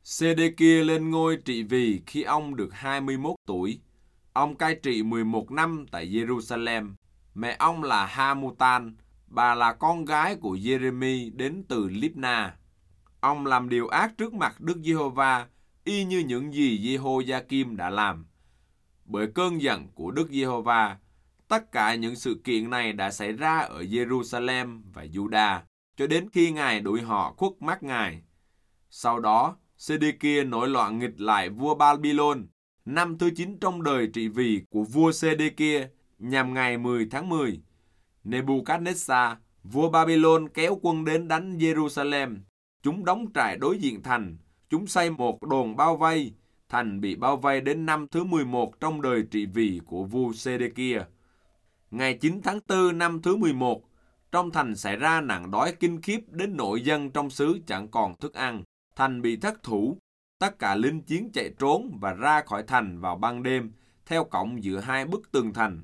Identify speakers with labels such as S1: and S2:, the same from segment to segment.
S1: Sê-đê-kia lên ngôi trị vì khi ông được 21 tuổi. Ông cai trị 11 năm tại Jerusalem. Mẹ ông là Ha-mu-tan, bà là con gái của Giê-rê-mi đến từ Líp-na. Ông làm điều ác trước mặt Đức Giê-hô-va, y như những gì Giê-hô-gia-kim đã làm. Bởi cơn giận của Đức Giê-hô-va, tất cả những sự kiện này đã xảy ra ở Jerusalem và Juda, cho đến khi Ngài đuổi họ khuất mắt Ngài. Sau đó, Sê-đê-kia nổi loạn nghịch lại vua Ba-bi-lôn, năm thứ 9 trong đời trị vì của vua Sê-đê-kia, nhằm ngày 10 tháng 10. Nê-bu-cát-nét-sa, vua Ba-bi-lôn kéo quân đến đánh Jerusalem. Chúng đóng trại đối diện thành, chúng xây một đồn bao vây. Thành bị bao vây đến năm thứ 11 trong đời trị vì của vua Sê-đê-kia. Ngày 9 tháng 4 năm thứ 11, trong thành xảy ra nạn đói kinh khiếp đến nỗi dân trong xứ chẳng còn thức ăn. Thành bị thất thủ, tất cả lính chiến chạy trốn và ra khỏi thành vào ban đêm, theo cổng giữa hai bức tường thành.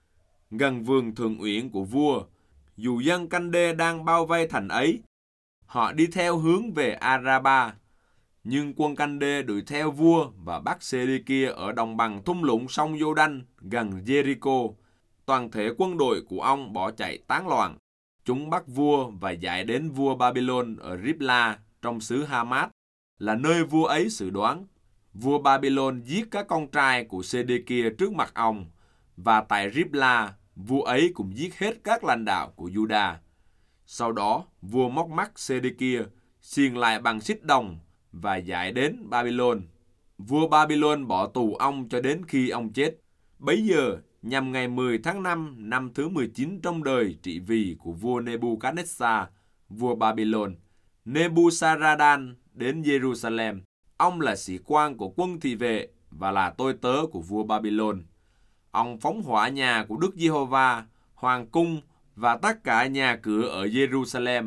S1: Gần vườn thượng uyển của vua, dù dân canh đê đang bao vây thành ấy, họ đi theo hướng về Araba. Nhưng quân canh đê đuổi theo vua và bắt Sê-đê-kia ở đồng bằng thung lũng sông Giô-đanh gần Jericho. Toàn thể quân đội của ông bỏ chạy tán loạn. Chúng bắt vua và giải đến vua Babylon ở Ribla trong xứ Hamat, là nơi vua ấy xử đoán. Vua Babylon giết các con trai của Sê-đê-kia trước mặt ông, và tại Ribla, vua ấy cũng giết hết các lãnh đạo của Juda. Sau đó, vua móc mắt Sê-đê-kia, xiềng lại bằng xích đồng và giải đến Babylon. Vua Babylon bỏ tù ông cho đến khi ông chết. Bấy giờ, nhằm ngày 10 tháng 5 năm thứ 19 trong đời trị vì của vua Nê-bu-cát-nét-sa, vua Babylon, Nê-bu-sa-ra-đan đến Jerusalem. Ông là sĩ quan của quân thị vệ và là tôi tớ của vua Babylon. Ông phóng hỏa nhà của Đức Giê-hô-va, hoàng cung và tất cả nhà cửa ở Jerusalem.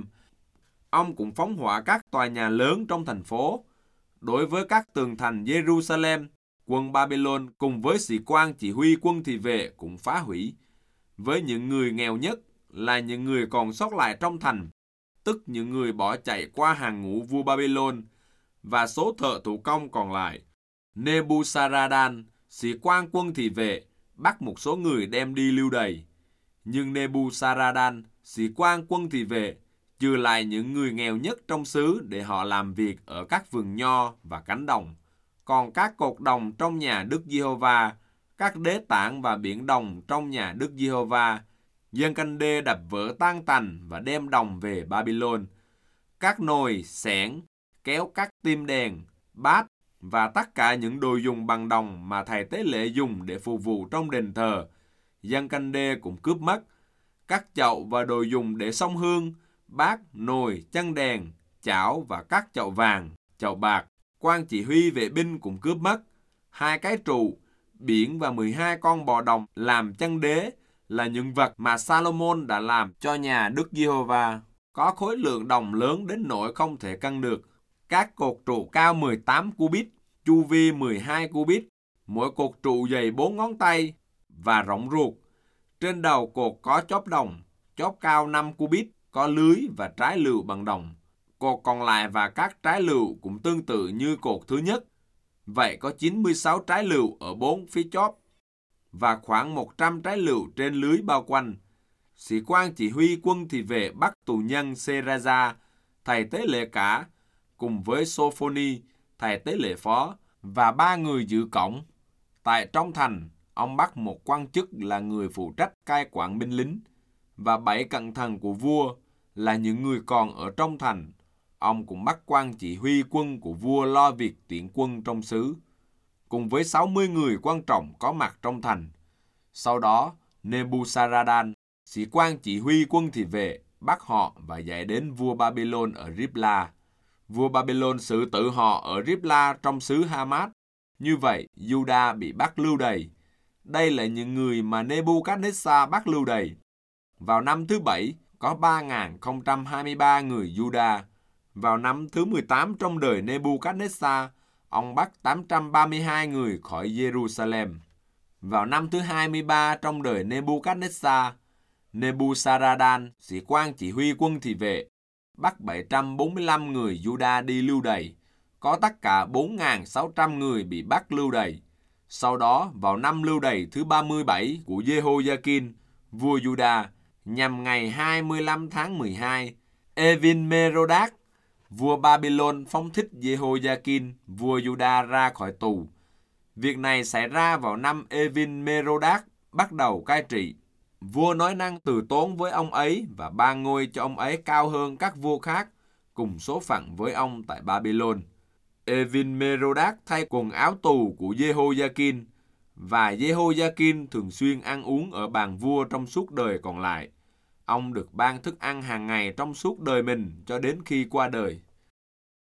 S1: Ông cũng phóng hỏa các tòa nhà lớn trong thành phố. Đối với các tường thành Jerusalem, quân Babylon cùng với sĩ quan chỉ huy quân thị vệ cũng phá hủy. Với những người nghèo nhất là những người còn sót lại trong thành, tức những người bỏ chạy qua hàng ngũ vua Babylon, và số thợ thủ công còn lại, Nê-bu-sa-ra-đan, sĩ quan quân thị vệ, bắt một số người đem đi lưu đày. Nhưng Nê-bu-sa-ra-đan, sĩ quan quân thị vệ, trừ lại những người nghèo nhất trong xứ để họ làm việc ở các vườn nho và cánh đồng. Còn các cột đồng trong nhà Đức Giê-hô-va, các đế tảng và biển đồng trong nhà Đức Giê-hô-va, dân canh đê đập vỡ tan tành và đem đồng về Babylon. Các nồi, xẻng, kéo cắt tim đèn, bát và tất cả những đồ dùng bằng đồng mà thầy tế lễ dùng để phục vụ trong đền thờ, dân canh đê cũng cướp mất. Các chậu và đồ dùng để xông hương, bát, nồi, chân đèn, chảo và các chậu vàng, chậu bạc, quan chỉ huy vệ binh cũng cướp mất. 2 cái trụ, biển và 12 con bò đồng làm chân đế là những vật mà Salomon đã làm cho nhà Đức Giê-hô-va. Có khối lượng đồng lớn đến nỗi không thể cân được. Các cột trụ cao 18 cubit, chu vi 12 cubit, mỗi cột trụ dày 4 ngón tay và rộng ruột. Trên đầu cột có chóp đồng, chóp cao 5 cubit, có lưới và trái lựu bằng đồng. Cột còn lại và các trái lựu cũng tương tự như cột thứ nhất. Vậy có 96 trái lựu ở 4 phía chóp và khoảng 100 trái lựu trên lưới bao quanh. Sĩ quan chỉ huy quân thị vệ bắt tù nhân Sê-ra-gia, thầy tế lễ cả, cùng với Sô-phô-ni, thầy tế lễ phó, và 3 người giữ cổng. Tại trong thành, ông bắt một quan chức là người phụ trách cai quản binh lính, và 7 cận thần của vua là những người còn ở trong thành. Ông cũng bắt quan chỉ huy quân của vua lo việc tuyển quân trong xứ, cùng với 60 người quan trọng có mặt trong thành. Sau đó, Nê-bu-sa-ra-đan, sĩ quan chỉ huy quân thị vệ, bắt họ và giải đến vua Babylon ở Ribla. Vua Babylon xử tử họ ở Ribla trong xứ Hamat. Như vậy, Juda bị bắt lưu đày. Đây là những người mà Nê-bu-cát-nét-sa bắt lưu đày. Vào năm thứ 7, có 3.023 người Juda. Vào năm thứ 18 trong đời Nê-bu-cát-nét-sa, ông bắt 832 người khỏi Jerusalem. Vào năm thứ 23 trong đời Nê-bu-cát-nét-sa, Nê-bu-sa-ra-đan, sĩ quan chỉ huy quân thị vệ, bắt 745 người Juda đi lưu đày. có tất cả 4.600 người bị bắt lưu đày. Sau đó, vào năm lưu đày thứ 37 của Jehoiakin, vua Juda, nhằm ngày 25 tháng 12, Evin-Merodach, vua Babylon phóng thích Jehoiakin, vua Juda ra khỏi tù. Việc này xảy ra vào năm Evin-Merodach bắt đầu cai trị. Vua nói năng từ tốn với ông ấy và ban ngôi cho ông ấy cao hơn các vua khác, cùng số phận với ông tại Babylon. Evin-Merodach thay quần áo tù của Jehoiakin, và Jehoiakin thường xuyên ăn uống ở bàn vua trong suốt đời còn lại. Ông được ban thức ăn hàng ngày trong suốt đời mình cho đến khi qua đời.